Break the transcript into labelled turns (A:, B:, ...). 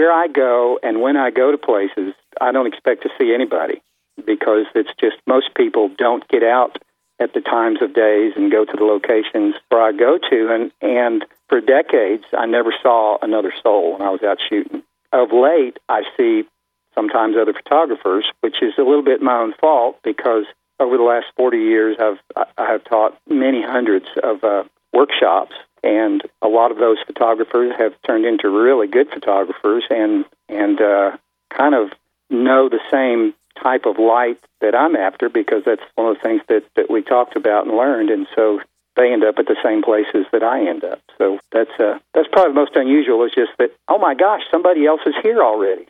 A: where I go and when I go to places, I don't expect to see anybody because it's just most people don't get out at the times of days and go to the locations where I go to. And for decades, I never saw another soul when I was out shooting. Of late, I see sometimes other photographers, which is a little bit my own fault because over the last 40 years, I have taught many hundreds of workshops, and a lot of those photographers have turned into really good photographers and kind of know the same type of light that I'm after because that's one of the things that we talked about and learned, and so they end up at the same places that I end up. So that's probably the most unusual is just that, oh my gosh, somebody else is here already.